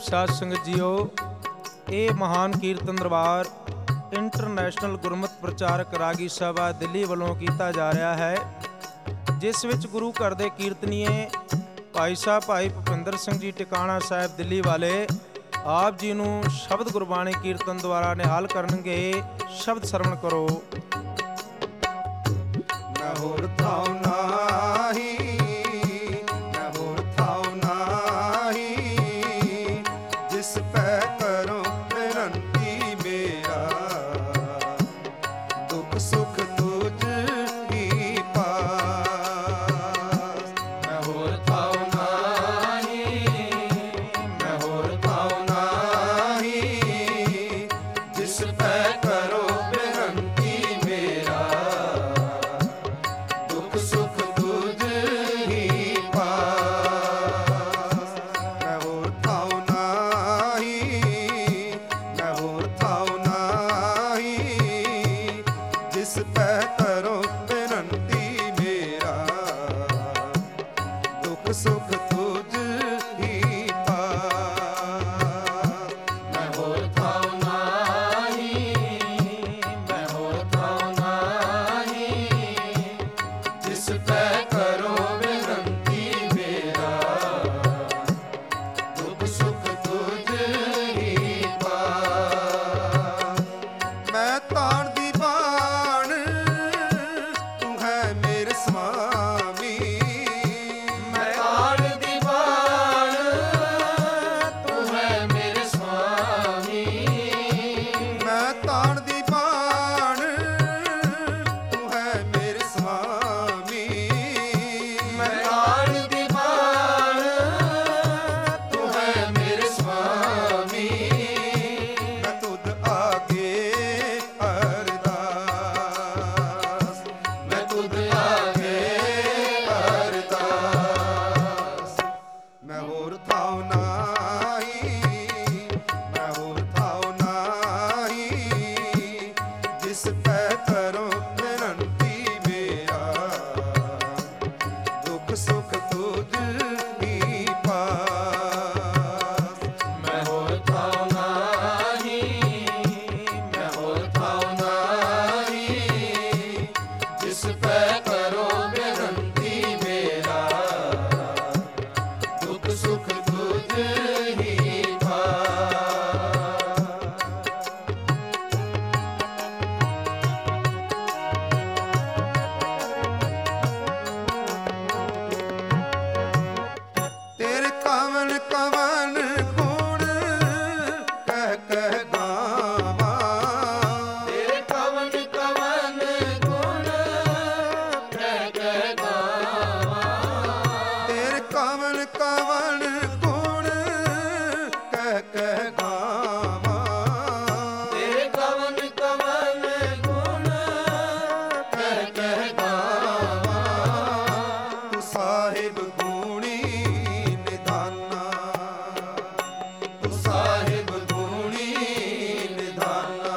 ਸਾਧ ਸੰਗਤ ਜੀਓ, ਇਹ ਮਹਾਨ ਕੀਰਤਨ ਦਰਬਾਰ ਇੰਟਰਨੈਸ਼ਨਲ ਗੁਰਮਤਿ ਪ੍ਰਚਾਰਕ ਰਾਗੀ ਸਭਾ ਦਿੱਲੀ ਵੱਲੋਂ ਕੀਤਾ ਜਾ ਰਿਹਾ ਹੈ, ਜਿਸ ਵਿੱਚ ਗੁਰੂ ਘਰ ਦੇ ਕੀਰਤਨੀਏ ਭਾਈ ਸਾਹਿਬ ਭਾਈ ਭੁਪਿੰਦਰ ਸਿੰਘ ਜੀ ਟਿਕਾਣਾ ਸਾਹਿਬ ਦਿੱਲੀ ਵਾਲੇ ਆਪ ਜੀ ਨੂੰ ਸ਼ਬਦ ਗੁਰਬਾਣੀ ਕੀਰਤਨ ਦੁਆਰਾ ਨਿਹਾਲ ਕਰਨਗੇ। ਸ਼ਬਦ ਸਰਵਣ ਕਰੋ। ਮੈਂ ਹੋਰ ਥਾਉ ਨਾਹੀ, ਮੈਂ ਹੋਰ ਥਾਉ ਨਾਹੀ, ਜਿਸ ਪੈ ਕਰੋ ਬੇਨੰਤੀ ਮੇਰਾ, ਦੁੱਖ ਸੁਖ ਤੁਝ ਹੀ ਪਾਸ। ਮੈਂ ਹੋਰ ਥਾਉ ਨਾਹੀ, ਮੈਂ ਹੋਰ ਥਾਉ ਨਾਹੀ, ਜਿਸ ਪੈ ਕਰੋ ਬੇਨੰਤੀ ਮੇਰਾ, ਦੁੱਖ ਸੁਖ ਤੁਝ ਹੀ ਪਾਸ। ਮੈਂ ਹੋਰ ਥਾਉ ਨਾਹੀ, ਮੈਂ ਹੋਰ ਥਾਉ ਨਾਹੀ, ਜਿਸ ਪੈ ਕਰੋ ਬੇਨੰਤੀ ਮੇਰਾ, ਦੁੱਖ ਸੁਖ ਤੁਝ ਹੀ ਪਾਸ। ਮੈਂ ਹੋਰ ਥਾਉ ਨਾਹੀ, ਮੈਂ ਹੋਰ ਥਾਉ ਨਾਹੀ, ਜਿਸ ਪੈ ਕਰੋ ਬੇਨੰਤੀ ਮੇਰਾ, ਦੁੱਖ ਸੁਖ ਤੁਝ ਹੀ ਪਾਸ। ਮੈਂ ਤਾਣ ਦੀ ਬਾਣ, ਤੂੰ ਹੈ ਮੇਰੇ ਸੁਆਮੀ। ਮੈਂ ਤਾਣ ਦੀ ਬਾਣ, ਤੂੰ ਹੈ ਮੇਰੇ ਸੁਆਮੀ। ਮੈਂ ਤਾਣ ਦੀ ਬਾਣ, ਤੂੰ ਹੈ ਮੇਰੇ ਸੁਆਮੀ। ਮੈਂ ਤਾਣ ਦੀ ਬਾਣ, ਤੂੰ ਹੈ ਮੇਰੇ ਸੁਆਮੀ। ਮੈਂ ਤੁਧ ਆਗੇ ਅਰਦਾਸ, ਮੈਂ ਤੁਧ ਆਗੇ ਅਰਦਾਸ। ਮੈਂ ਹੋਰ ਥਾਉ ਨਾਹੀ, ਮੈਂ ਹੋਰ ਥਾਉ ਨਾਹੀ, ਜਿਸ ਪੈ ਕਰੋ ਬੇਨੰਤੀ ਮੇਰਾ, ਦੁੱਖ ਸੁਖ ਤੁਝ ਹੀ ਪਾਸ। ਮੈਂ ਹੋਰ ਥਾਉ ਨਾਹੀ, ਮੈਂ ਹੋਰ ਥਾਉ ਨਾਹੀ, ਜਿਸ ਪੈ ਕਰੋ ਬੇਨੰਤੀ ਮੇਰਾ, ਦੁੱਖ ਸੁਖ ਤੁਝ ਹੀ ਪਾਸ। ਤੇਰੇ ਕਵਨ ਕਵਨ ਗੁਣ ਕਹਿ ਕਹਿ ਗਾਵਾਂ। ਤੇਰੇ ਕਵਨ ਕਵਨ ਗੁਣ ਕਹਿ ਕਹਿ ਗਾਵਾਂ। ਤੇਰੇ ਕਵਨ ਕਵਨ ਗੁਣ ਕਹਿ ਕਹਿ ਗਾਵਾਂ। ਤੇਰੇ ਕਵਨ ਕਵਨ ਗੁਣ ਕਹਿ ਕਹਿ ਗਾਵਾਂ। ਤੂੰ ਸਾਹਿਬ ਗੁਣੀ ਨਿਧਾਨਾ, ਤੂੰ ਸਾਹਿਬ ਗੁਣੀ ਨਿਧਾਨਾ।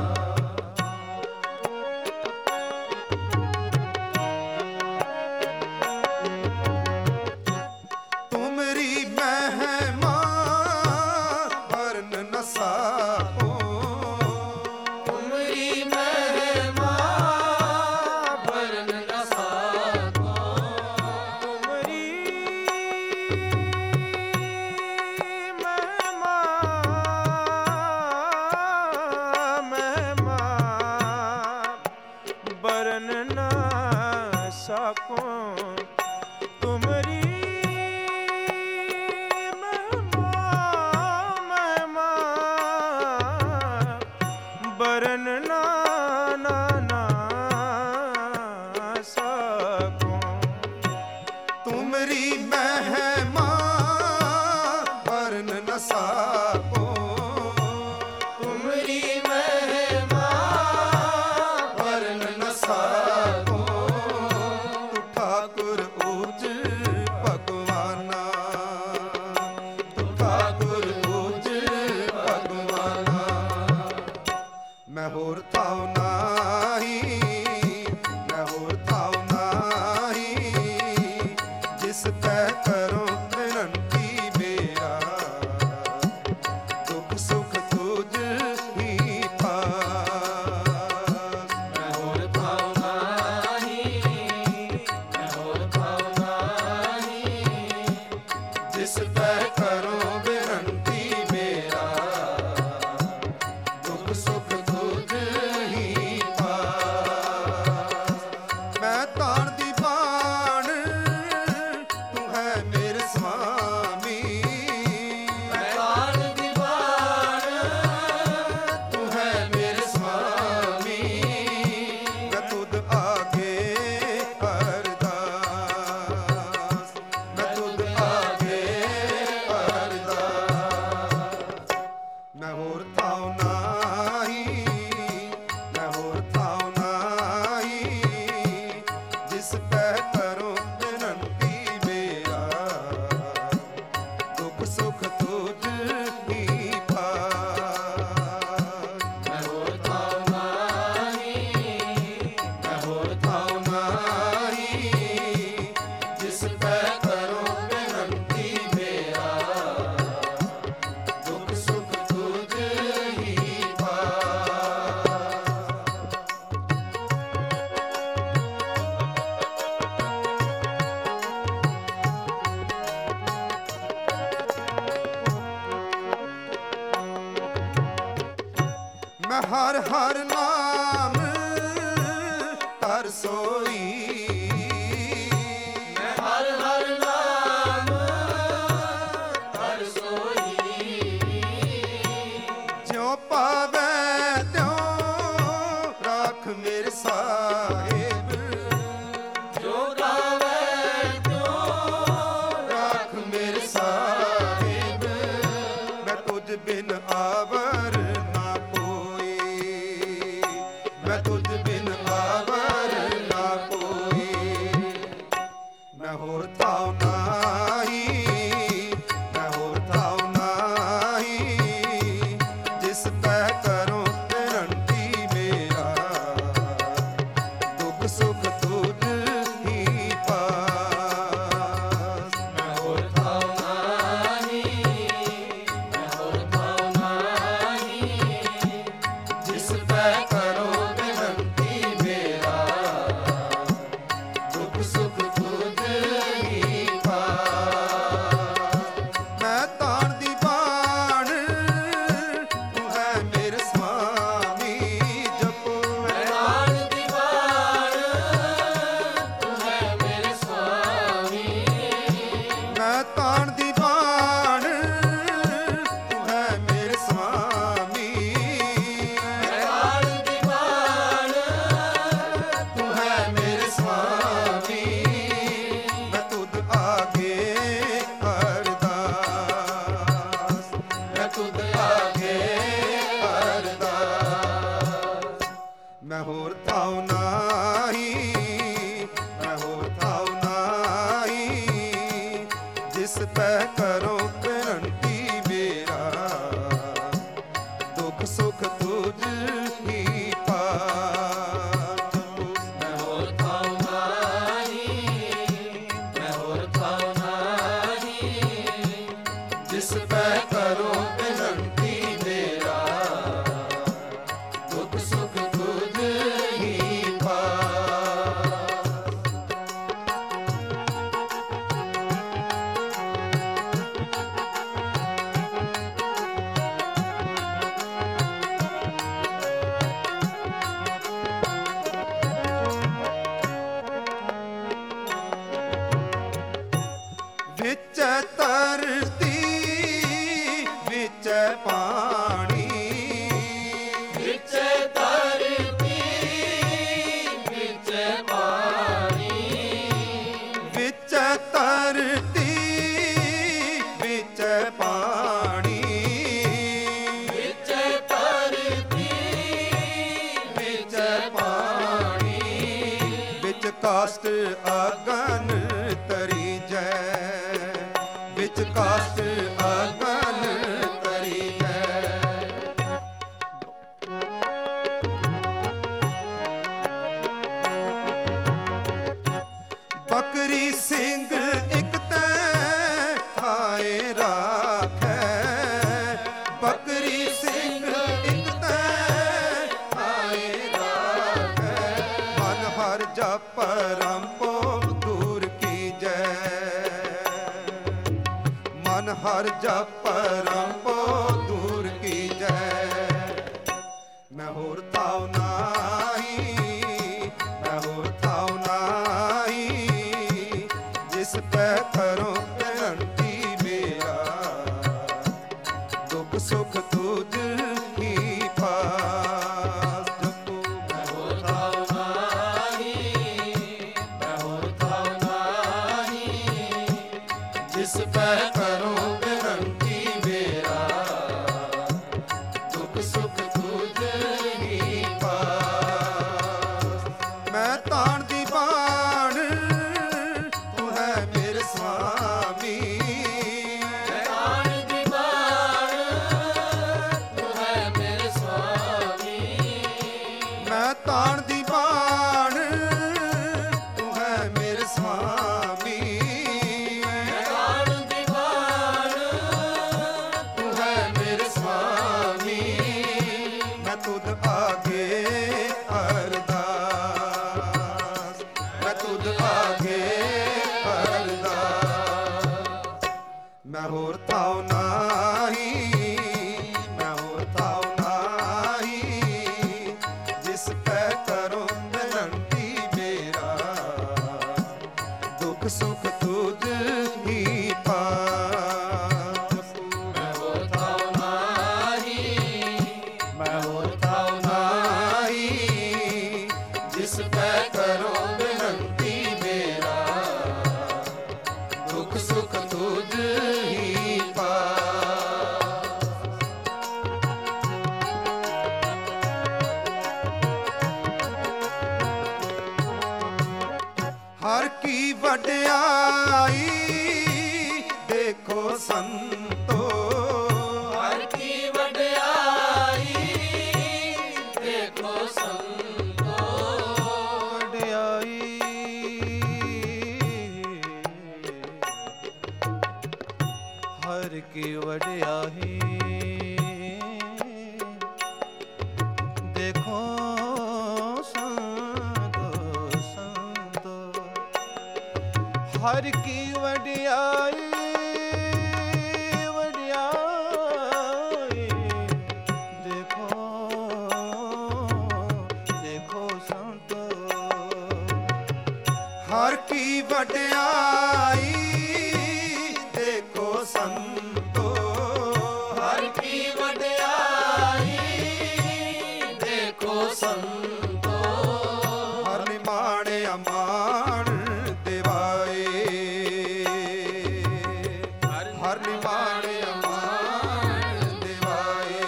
ਤੁਮਰੀ ਮਹਿਮਾ ਵਰਨ ਨ ਸਾਕੋ। ਤੁਮਰੀ ਮਹਿਮਾ ਵਰਨ ਨ ਸਾਕੋ। ਤੁਮਰੀ ਮਹਿਮਾ ਮਹਿਮਾ ਬਰਨ ਨਾ ਸਕੋ। ਤੁਮਰੀ ਮਹਿਮਾ ਮਹਿਮਾ ਬਰਨ ਨਾ ਸਕੋ। ਤੁਮਰੀ ਮਹਿਮਾ ਵਰਨ ਨ ਸਾਕੋ। ਤੁਮਰੀ ਮਹਿਮਾ ਵਰਨ ਨ ਸਾਕੋ। ਤੂੰ ਠਾਕੁਰ ਊਚ ਭਗਵਾਨਾ, ਤੂੰ ਠਾਕੁਰ ਊਚ ਭਗਵਾਨਾ। ਮੈਂ ਹੋਰ ਥਾਉ ਨਾਹੀ, ਮੈਂ ਹੋਰ ਥਾਉ ਨਾਹੀ, ਜਿਸ ਪੈ ਕਰੋ ਬੇਨੰਤੀ ਮੇਰਾ, ਪੈ ਕਰੋ ਬੇਨੰਤੀ ਮੇਰਾ, ਦੁੱਖ ਸੁਖ ਤੁਝ ਹੀ ਪਾਸ। ਮੈਂ ਹਰ ਹਰ ਨਾਮ ਧਰ ਸੋਈ, ਮੈਂ ਹਰ ਹਰ ਨਾਮ ਧਰ ਸੋਈ, ਜਿਉ ਪਾਵੈ ਤਿਉ ਰਾਖ ਮੇਰੇ ਸਾਹਿਬ, ਜੋ ਗਾਵੇ ਤਿਉ ਰਾਖ ਮੇਰੇ ਸਾਹਿਬ। ਮੈਂ ਤੁਝ ਬਿਨ ਆਵਰ ਨਾ ਕੋਈ, ਮੈਂ ਤੁਝ ਬਿਨ ਆਵਰ ਨਾ ਕੋਈ। ਮੈਂ ਹੋਰ ਥਾਉ ਨਾਹੀ, ਮੈਂ ਹੋਰ ਥਾਉ ਨਾਹੀ, ਜਿਸ ਪੈ ਕਰੋ ਬੇਨੰਤੀ ਮੇਰਾ, ਦੁੱਖ ਸੁਖ ਤੁਝ ਹੀ ਪਾਸ। ਮੈਂ ਹੋਰ ਥਾਉ ਨਾਹੀ, ਮੈਂ ਹੋਰ ਥਾਉ ਨਾਹੀ, ਜਿਸ ਪੈ ਕਰੋ ਬੇਨੰਤੀ ਮੇਰਾ, ਦੁੱਖ ਸੁਖ ਤੁਝ ਹੀ ਪਾਸ। ਮੈਂ ਤਾਣ ਦੀ ਬਾਣ, ਤੂੰ ਹੈ ਮੇਰੇ ਸੁਆਮੀ, ਜਪੋ ਮੈਂ ਤਾਣ ਦੀ ਬਾਣ, ਤੂੰ ਹੈ ਮੇਰੇ ਸੁਆਮੀ। ਮੈਂ ਤਾਣ ਦੀ ਬਾਣ, ਤੂੰ ਹੈ ਮੇਰੇ ਸੁਆਮੀ। ਮੈਂ ਤਾਣ ਦੀ ਬਾਣ, ਤੂੰ ਹੈ ਮੇਰੇ ਸੁਆਮੀ। ਮੈਂ ਤੁਧ ਆਗੇ ਅਰਦਾਸ, ਮੈਂ ਤੁਧ ਆਗੇ ਅਰਦਾਸ। ਮੈਂ ਹੋਰ ਥਾਉ ਨਾਹੀ, ਮੈਂ ਹੋਰ ਥਾਉ ਨਾਹੀ, ਜਿਸ ਪੈ ਕਰੋ ਬੇਨੰਤੀ ਮੇਰਾ, ਦੁੱਖ ਸੁਖ ਤੁਝ ਹੀ ਪਾਸ। ਮੈਂ ਹੋਰ ਥਾਉ ਨਾਹੀ, ਮੈਂ ਹੋਰ ਥਾਉ ਨਾਹੀ, ਜਿਸ ਪੈ ਕਰੋ ਬੇਨੰਤੀ ਮੇਰਾ, ਦੁੱਖ ਸੁਖ ਤੁਝ ਹੀ ਪਾਸ। ਵਿੱਚ ਧਰਤੀ ਵਿੱਚ ਪਾਣੀ, ਵਿੱਚ ਧਰਤੀ ਵਿੱਚ ਪਾਣੀ, ਵਿੱਚ ਧਰਤੀ ਵਿੱਚ ਪਾਣੀ, ਵਿੱਚ ਧਰਤੀ ਵਿੱਚ ਪਾਣੀ, ਵਿੱਚ ਕਾਸ਼ਟ ਅਗਨ ਤਰੀ ਜੈ, ਵਿੱਚ ਕਾਸ਼ਟ ਅਗਨ ਤਰੀ ਜੈ। ਬਕਰੀ ਸਿੰਘ ਇੱਕ ਤੈ ਖਾਏ ਰਾਖੈ, ਬਕਰੀ ਸਿੰਘ ਇੱਕ ਤੈ ਖਾਏ ਰਾਖੈ। ਮਨ ਹਰ ਜਪ ਰੰਪੋ ਦੂਰ ਕੀ ਜੈ, ਮਨ ਹਰ ਜਪ ਰੰਪੋ ਦੂਰ ਕੀ ਜੈ। ਮੈਂ ਹੋਰ ਥਾਉ ਨਾਹੀ, ਮੈਂ ਹੋਰ ਥਾਉ ਨਾਹੀ, ਜਿਸ ਪੈ ਕਰੋ ਬੇਨੰਤੀ ਮੇਰਾ, ਦੁੱਖ ਸੁਖ ਤੁਝ ਹੀ ਪਾਸ। ਜਪੋ ਮੈਂ ਹੋਰ ਥਾਉ ਨਾਹੀ, ਮੈਂ ਹੋਰ ਥਾਉ ਨਾਹੀ, ਜਿਸ ਪੈ ਕਰੋ ਬੇਨੰਤੀ ਮੇਰਾ, ਦੁੱਖ ਸੁਖ ਤੁਝ ਹੀ ਪਾਸ। ਮੈਂ ਤਾਣ ਦੀ ਬਾਣ, ਤੂੰ ਹੈ ਮੇਰੇ ਸੁਆਮੀ। ਮੈਂ ਤਾਣ ਦੀ ਬਾਣ, ਤੂੰ ਹੈ ਮੇਰੇ ਸੁਆਮੀ। ਮੈਂ ਤਾਣ ਦੀ ਬਾਣ, ਤੂੰ ਹੈ ਮੇਰੇ ਸੁਆਮੀ। ਮੈਂ ਹੋਰ ਥਾਉ ਨਾਹੀ, ਮੈਂ ਹੋਰ ਥਾਉ ਨਾਹੀ, ਜਿਸ ਪੈ ਕਰੋ ਬੇਨੰਤੀ ਮੇਰਾ, ਦੁੱਖ ਸੁਖ ਤੁਝ ਹੀ ਪਾਸ। ਮੈਂ ਹੋਰ ਥਾਉ ਨਾਹੀ, ਮੈਂ ਹੋਰ ਥਾਉ ਨਾਹੀ, ਜਿਸ ਪੈ ਕਰੋ ਬੇਨੰਤੀ ਮੇਰਾ, ਦੁੱਖ ਸੁਖ ਤੁਝ ਹੀ ਪਾਸ। ਹਰ ਕੀ ਵਡਿਆਈ ਦੇਖੋ ਸੰਤੋ, ਹਰ ਕੀ ਵਡਿਆਈ ਦੇਖੋ ਸੰਤੋ, ਵਡਿਆਈ ਹਰ ਕੀ ਵਡਿਆਈ ਦੇਖੋ ਸੰਤੋ, ਸੰਤੋ ਹਰ ਕੀ ਵਡਿਆਈ, ਵਡਿਆਈ ਦੇਖੋ, ਦੇਖੋ ਸੰਤੋ ਹਰ ਕੀ ਵਡਿਆਈ ਦੇਖੋ ਸੰਤੋ, ਹਰ ਕੀ ਵਡਿਆਈ ਦੇਖੋ ਸੰਤੋ, ਹਰ ਨਿਮਾਣ ਅਮਾਨ ਦਿਵਾਏ, ਹਰ ਨਿਮਾਣ ਅਮਾਨ ਦਿਵਾਏ,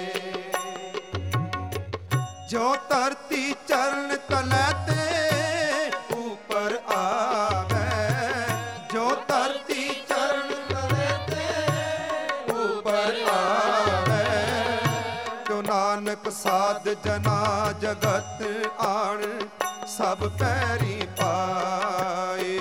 ਜੋ ਧਰਤੀ ਚਰਨ ਤਲੈ ਤੇ ਉਪਰ ਆਵੇ, ਜੋ ਧਰਤੀ ਚਰਨ ਤਲੈ ਤੇ ਉਪਰ ਆਵੇ, ਜੋ ਨਾਨਕ ਸਾਧ ਜਨਾ ਜਗਤ ਆਣ ਸਭ ਪੈਰੀ ਪਾਏ,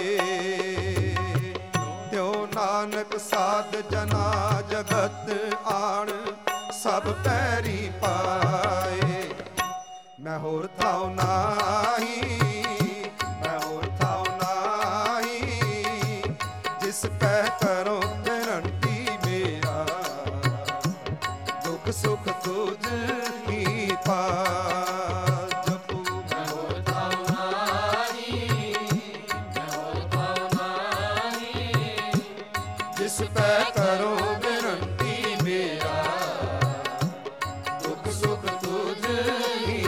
ਤਿਉ ਨਾਨਕ ਸਾਧ ਜਨਾ ਜਗਤ ਆਣ ਸਭ ਪੈਰੀ ਪਾਏ। ਮੈਂ ਹੋਰ ਥਾਉ ਨਾਹੀ, ਮੈਂ ਹੋਰ ਥਾਉ ਨਾਹੀ, ਜਿਸ ਪੈ ਕਰੋ ਬੇਨੰਤੀ ਮੇਰਾ, ਦੁੱਖ ਸੁਖ ਤੁਝ ਹੀ ਪਾਸ। ਜਪੂ ਮੈਂ ਹੋਰ ਥਾਉ ਨਾਹੀ, ਮੈਂ ਹੋਰ ਥਾਉ ਨਾਹੀ, ਜਿਸ ਪੈ ਕਰੋ ਬੇਨੰਤੀ ਮੇਰਾ, ਦੁੱਖ ਸੁਖ ਤੁਝ ਹੀ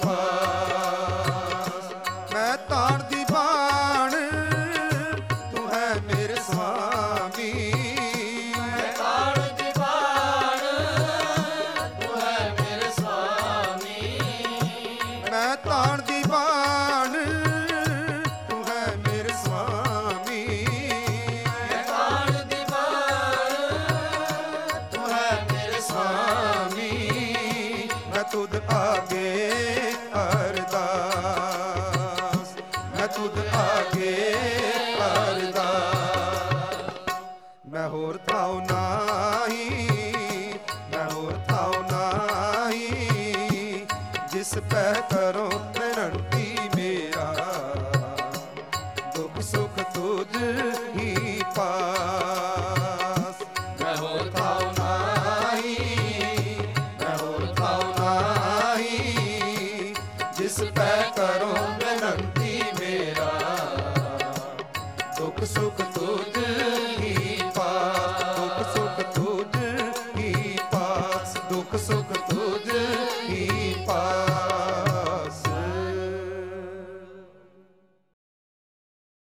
ਪਾਸ। ਮੈਂ ਤਾਣ ਦੀ ਬਾਣ ਤੂੰ ਹੈ ਮੇਰੇ ਸੁਆਮੀ, ਮੈਂ ਤਾਣ ਦੀ ਬਾਣ ਤੂੰ ਹੈ ਮੇਰੇ ਸੁਆਮੀ, ਮੈਂ ਤਾਣ ਦੀ ਬਾਣ ਤੂੰ ਹੈ ਮੇਰੇ ਸੁਆਮੀ, ਮੈਂ ਤਾਣ ਦੀ ਬਾਣ ਤੂੰ ਹੈ ਮੇਰੇ ਸੁਆਮੀ, ਮੈਂ ਤੁਧ ਆਗੇ ਅਰਦਾਸ, ਮੈਂ ਤੁਧ ਆਗੇ ਅਰਦਾਸ। ਮੈਂ ਹੋਰ ਥਾਉ ਨਾਹੀ, ਮੈਂ ਹੋਰ ਥਾਉ ਨਾਹੀ, ਜਿਸ ਪੈ ਕਰੋ ਬੇਨੰਤੀ ਮੇਰਾ, ਦੁੱਖ ਸੁਖ ਤੁਝ ਹੀ ਪਾਸ। ਮੈਂ ਹੋਰ ਥਾਉ ਨਾਹੀ, ਮੈਂ ਹੋਰ ਥਾਉ ਨਾਹੀ, ਜਿਸ ਪੈ ਕਰੋ